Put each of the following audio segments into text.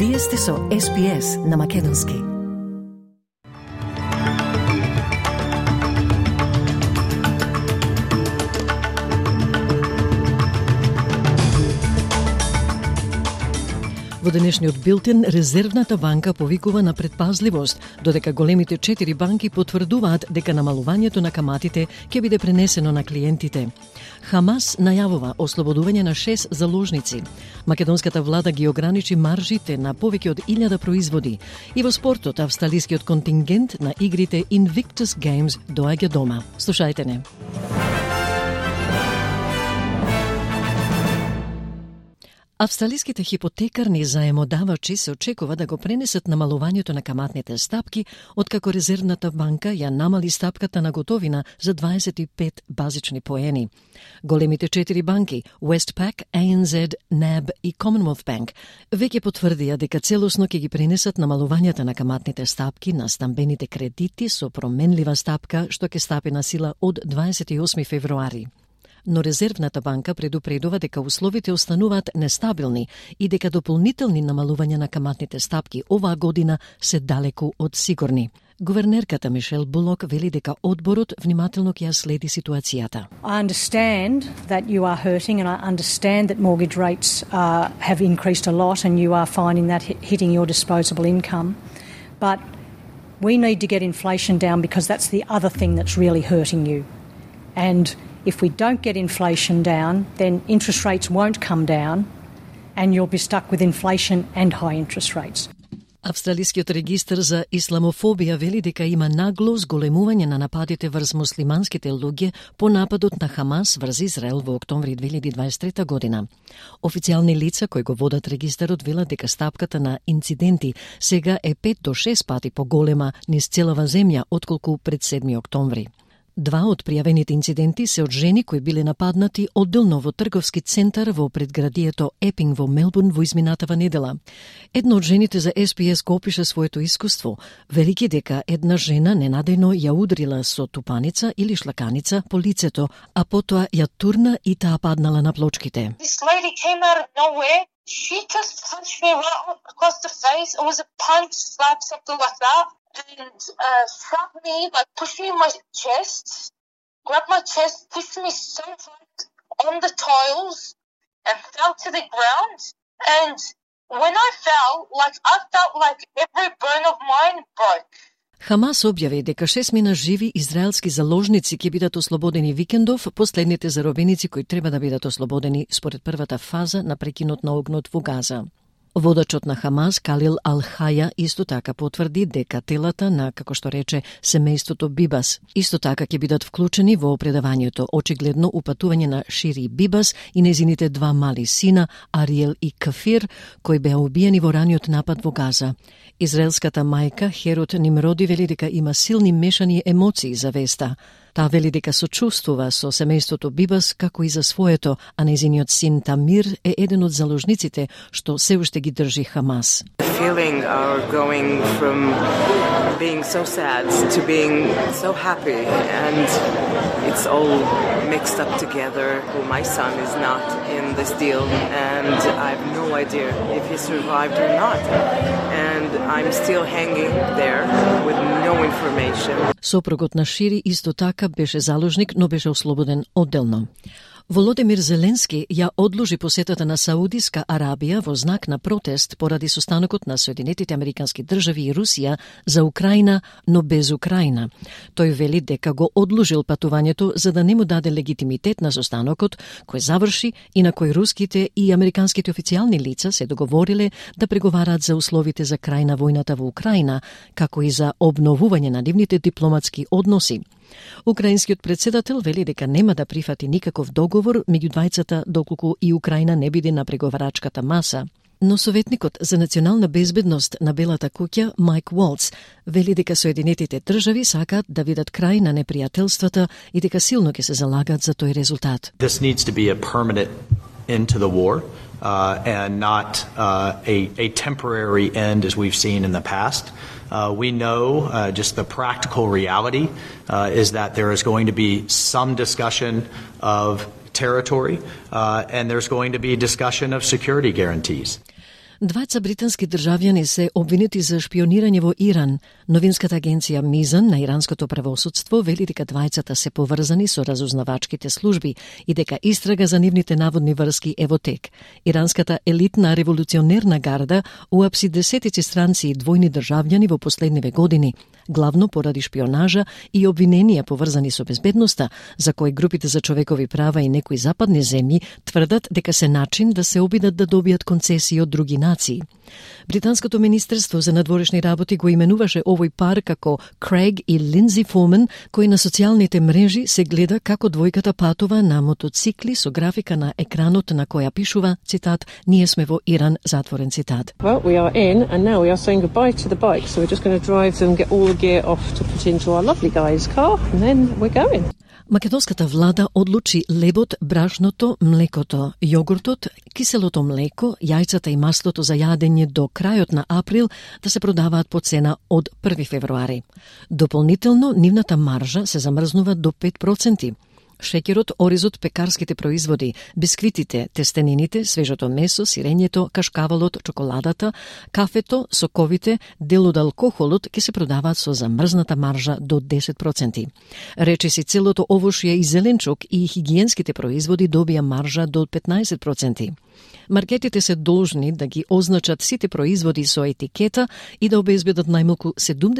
Вие сте со SPS на Македонски. Во денешниот билтен, Резервната банка повикува на предпазливост, додека големите 4 банки потврдуваат дека намалувањето на каматите ќе биде пренесено на клиентите. Хамас најавува ослободување на 6 заложници. Македонската влада ги ограничи маржите на повеќе од 1000 производи. И во спортот, австралискиот контингент на игрите Invictus Games доаѓа дома. Слушајте не. Австралиските хипотекарни заемодавачи се очекува да го пренесат намалувањето на каматните стапки, откако Резервната банка ја намали стапката на готовина за 25 базични поени. Големите 4 банки, Westpac, ANZ, NAB и Commonwealth Bank, веќе потврдија дека целосно ќе ги пренесат намалувањата на каматните стапки на стамбените кредити со променлива стапка што ќе стапи на сила од 28 февруари. Но Резервната банка предупредува дека условите остануваат нестабилни и дека дополнителни намалувања на каматните стапки оваа година се далеку од сигурни. Гувернерката Мишел Булок вели дека одборот внимателно ќе ја следи ситуацијата. I understand that you are hurting and I understand that mortgage rates have increased a lot and you are finding that hitting your disposable income. But we need to get inflation down because that's the other thing that's really hurting you. And if we don't get inflation down, then interest rates won't come down and you'll be stuck with inflation and high interest rates. Австралискиот регистар за исламофобија вели дека има нагло зголемување на нападите врз муслиманските луѓе по нападот на Хамас врз Израел во октомври 2023 година. Официјални лица кои го водат регистарот велат дека стапката на инциденти сега е 5 до 6 пати поголема низ целава земја отколку пред 7 октомври. 2 од пријавените инциденти се од жени кои биле нападнати одделно во трговски центар во предградието Епинг во Мелбурн во изминатава недела. Една од жените за SPS го опиша своето искуство, велики дека една жена ненадејно ја удрила со тупаница или шлаканица по лицето, а потоа ја турна и таа паднала на плочките. This lady came out of nowhere. She just punched me right across the face. It was a punch, slap, something like that. And struck me, like pushed me in my chest, grabbed my chest, pushed me so hard on the tiles and fell to the ground. And when I fell, I felt like every bone of mine broke. Хамас објави дека 6 мина живи израелски заложници ќе бидат ослободени викендов, последните заробеници кои треба да бидат ослободени според првата фаза на прекинот на огнот во Газа. Водачот на Хамас, Калил Ал-Хаја, исто така потврди дека телата на, како што рече, семејството Бибас, исто така ќе бидат вклучени во предавањето, очигледно упатување на Шири Бибас и незините 2 мали сина, Ариел и Кафир, кои беа убиени во раниот напад во Газа. Израелската мајка Херот Нимроди вели дека има силни мешани емоции за веста. Таа вели дека сочувствува со семејството Бибас како и за своето, а незиниот син Тамир е еден од заложниците што се уште ги држи Хамас. The feeling of going from being so sad to being so happy and it's all mixed up together. My son is not in this deal and I have no idea if he survived or not. And I'm still hanging there with no information. Сопругот на Шири исто така беше заложник, но беше ослободен одделно. Володимир Зеленски ја одложи посетата на Саудиска Арабија во знак на протест поради состанокот на Соединетите Американски држави и Русија за Украина, но без Украина. Тој вели дека го одложил патувањето за да не му даде легитимитет на состанокот кој заврши и на кој руските и американските официјални лица се договориле да преговараат за условите за крај на војната во Украина, како и за обновување на нивните дипломатски односи. Украинскиот председател вели дека нема да прифати никаков договор меѓу двајцата доколку и Украина не биде на преговарачката маса. Но советникот за национална безбедност на Белата куќа Майк Уолц вели дека Соединетите држави сакаат да видат крај на непријателствата и дека силно ќе се залагат за тој резултат. This needs to be a permanent end to the war and not a temporary end as we've seen in the past. We know just the practical reality is that there is going to be some discussion of territory and there's going to be discussion of security guarantees. Двајца британски државјани се обвинети за шпионирање во Иран. Новинската агенција Мизан на иранското правосудство вели дека двајцата се поврзани со разузнавачките служби и дека истрага за нивните наводни врски е во тек. Иранската елитна револуционерна гарда уапси десетици странци и двојни државјани во последниве години, главно поради шпионажа и обвиненија поврзани со безбедноста, за кои групите за човекови права и некои западни земји тврдат дека се начин да се обидат да добијат концесии од други нации. Британското министерство за надворешни работи го именуваше овој пар како Крейг и Линдзи Форман, кој на социјалните мрежи се гледа како двојката патува на мотоцикли со графика на екранот на која пишува, цитат, "Ние сме во Иран", затворен цитат. Well, we are in and now we are saying goodbye to the bike, so we're just going to drive them, get all the gear off to put into our lovely guy's car, and then we're going. Македонската влада одлучи лебот, брашното, млекото, јогуртот, киселото млеко, јајцата и маслото за јадење до крајот на април да се продаваат по цена од 1 февруари. Дополнително, нивната маржа се замрзнува до 5%. Шеќерот, оризот, пекарските производи, бисквитите, тестенините, свежото месо, сирењето, кашкавалот, чоколадата, кафето, соковите, дел од алкохолот ќе се продаваат со замрзната маржа до 10%. Речиси целото овошје и зеленчук и хигиенските производи добија маржа до 15%. Маркетите се должни да ги означат сите производи со етикета и да обезбедат најмалку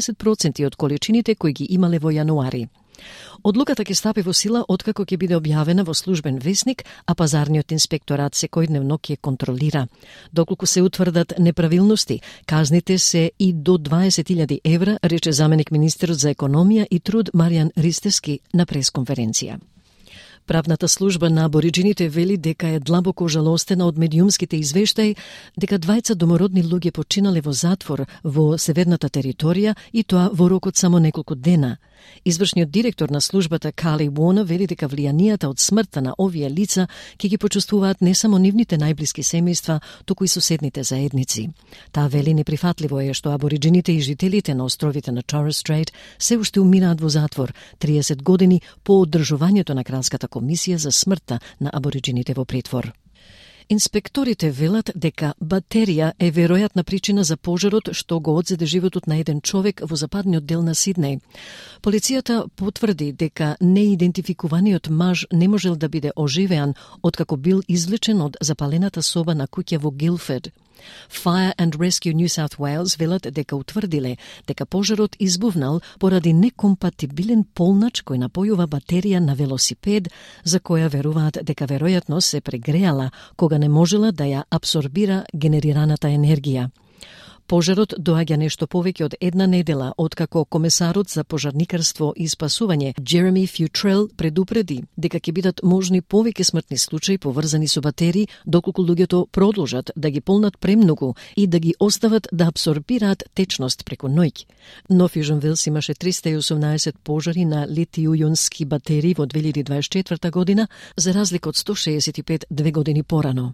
70% од количините кои ги имале во јануари. Одлуката ќе стапи во сила откако ќе биде објавена во службен весник, а пазарниот инспекторат секојдневно ќе контролира. Доколку се утврдат неправилности, казните се и до 20.000 евра, рече заменик министерот за економија и труд Маријан Ристевски на пресконференција. Правната служба на абориджините вели дека е длабоко жалостена од медиумските извештаи дека двајца домородни луѓе починале во затвор во северната територија и тоа во рокот само неколку дена. Извршниот директор на службата Кали Уона вели дека влијанијата од смртта на овие лица ќе ги почувствуваат не само нивните најблиски семејства, туку и соседните заедници. Таа вели неприфатливо е што абориджините и жителите на островите на Торres Strait се уште умираат во затвор 30 години по одржувањето на кралската комисија за смртта на абориджините во притвор. Инспекторите велат дека батерија е веројатна причина за пожарот што го одзеде животот на еден човек во западниот дел на Сиднеј. Полицијата потврди дека неидентификуваниот маж не можел да биде оживеан откако бил извлечен од запалената соба на куќа во Гилфорд. Fire and Rescue New South Wales велат дека утврдиле дека пожарот избувнал поради некомпатибилен полнач кој напојува батерија на велосипед, за која веруваат дека веројатно се прегреала кога не можела да ја абсорбира генерираната енергија. Пожарот доаѓа нешто повеќе од една недела откако комесарот за пожарникарство и спасување Джереми Фјутрел предупреди дека ќе бидат можни повеќе смртни случаи поврзани со батерии доколку луѓето продолжат да ги полнат премногу и да ги остават да абсорбираат течност преку ноќ. Но Fusion Wells имаше 318 пожари на литијунски батерии во 2024 година, за разлика од 165 2 години порано.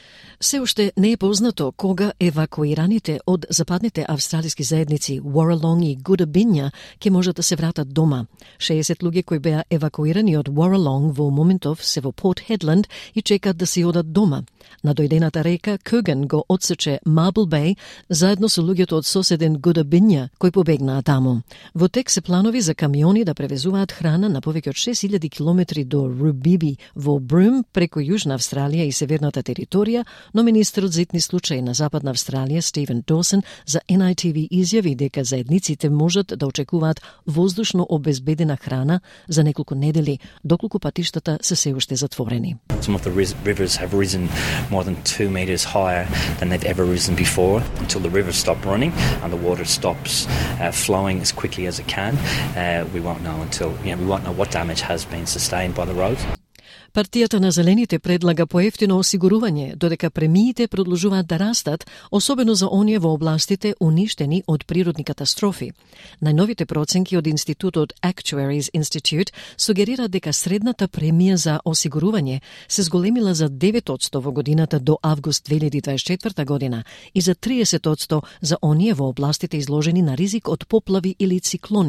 Се уште не е познато кога евакуираните од западните австралиски заедници Warralong и Goodoobinja ќе можат да се вратат дома. 60 луѓе кои беа евакуирани од Warralong во моментов се во Port Hedland и чекаат да си одат дома. На дојдената река Куган го отсече Marble Bay заедно со луѓето од соседен Goodoobinja кои побегнаа таму. Во тек се планови за камиони да превезуваат храна на повеќе од 6000 километри до Rubibi во Broome преку Јужна Австралија и северната територија, но министерот за итни случаи на Западна Австралија Стивен Доусон за NITV изјави дека заедниците можат да очекуваат воздушно обезбедена храна за неколку недели, доколку патиштата се уште затворени. Some of the rivers have risen more than 2 meters higher than they've ever risen before. Until the rivers stop running and the water stops flowing as quickly as it can, we won't know we won't know what damage has been sustained by the roads. Партијата на Зелените предлага поевтино осигурување, додека премиите продолжуваат да растат, особено за оние во областите уништени од природни катастрофи. Најновите проценки од институтот Actuaries Institute сугерира дека средната премија за осигурување се зголемила за 9% во годината до август 2024 година и за 30% за оние во областите изложени на ризик од поплави или циклони.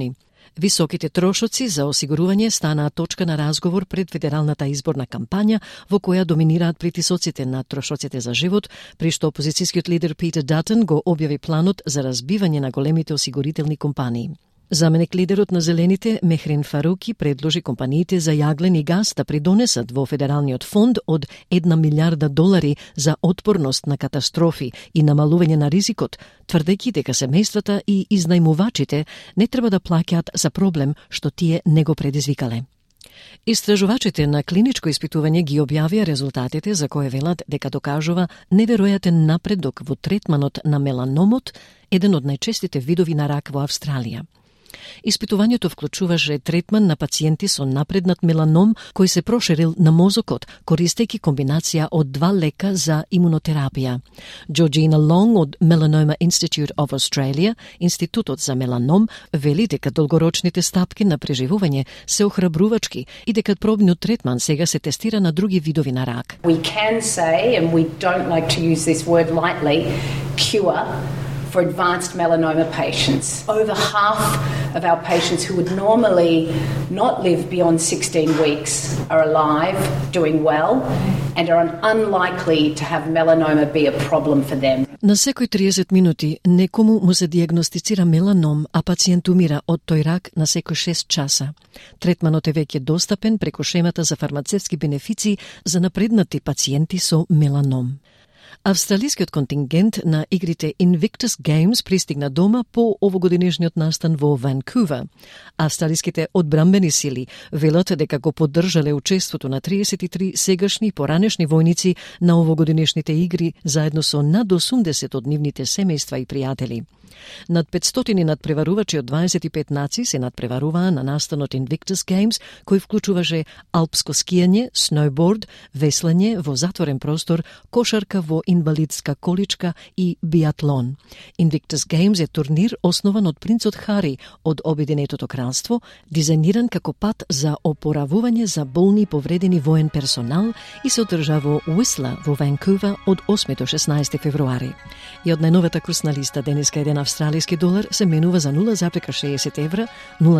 Високите трошоци за осигурување станаа точка на разговор пред федералната изборна кампања, во која доминираат притисоците на трошоците за живот, при што опозицијскиот лидер Питер Датон го објави планот за разбивање на големите осигурителни компании. Заменик лидерот на Зелените, Мехрин Фаруки, предложи компаниите за јаглен и газ да придонесат во федералниот фонд од $1 милиарда за отпорност на катастрофи и намалување на ризикот, тврдејќи дека семејствата и изнајмувачите не треба да плаќаат за проблем што тие не го предизвикале. Истражувачите на клиничко испитување ги објавија резултатите за кое велат дека докажува неверојатен напредок во третманот на меланомот, еден од најчестите видови на рак во Австралија. Испитувањето вклучуваше третман на пациенти со напреднат меланом кој се проширил на мозокот, користејќи комбинација од 2 лека за имунотерапија. Georgina Long од Melanoma Institute of Australia, Институтот за меланом, вели дека долгорочните стапки на преживување се охрабрувачки и дека пробниот третман сега се тестира на други видови на рак. We can say, and we don't like to use this word lightly, cure for advanced melanoma patients. Over half of our patients who would normally not live beyond 16 weeks are alive, doing well, and are unlikely to have melanoma be a problem for them. На секој 30 минути некому му се диагностицира меланом, а пациент умира од тој рак на секој 6 часа. Третманот е веќе достапен преку шемата за фармацевтски бенефиции за напреднати пациенти со меланом. Австралискиот контингент на игрите Invictus Games пристигна дома по овогодинешниот настан во Ванкувер. Австралиските одбранбени сили велат дека го поддржале учеството на 33 сегашни и поранешни војници на овогодинешните игри заедно со над 80 од нивните семејства и пријатели. Над 500 надпреварувачи од 25 нации се надпреваруваа на настанот Invictus Games, кој вклучуваше алпско скијање, сноуборд, веслање во затворен простор, кошарка во инвалидска количка и биатлон. Invictus Games е турнир основан од принцот Хари од Обединетото кралство, дизајниран како пат за опоравување за болни и повредени воен персонал и се одржа во Уисла во Ванкувер од 8 до 16 февруари. И од најновата курсна листа денеска еден австралиски долар се менува за 0,60 евра,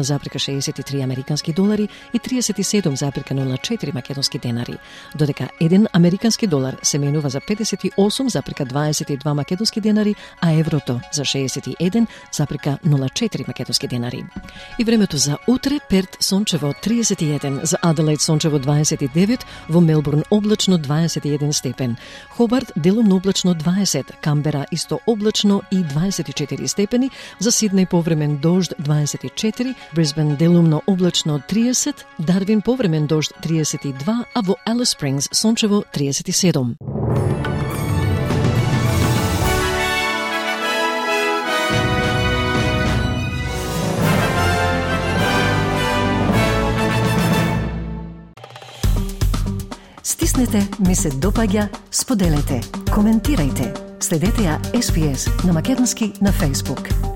0,63 американски долари и 37,04 македонски денари, додека еден американски долар се менува за 58,22 македонски денари, а еврото за 61,04 македонски денари. И времето за утре: Перт сончево 31, за Аделаид сончево 29, во Мелбурн облачно 21 степен, Хобарт делумно облачно 20, Камбера исто облачно и 24 степени, за Сиднеј повремен дожд 24, Брисбен делумно облачно 30, Дарвин повремен дожд 32, а во Алис Спрингс сончево 37. Стиснете, ми се допаѓа, споделете, коментирајте. Следете ја SPS на македонски на Facebook.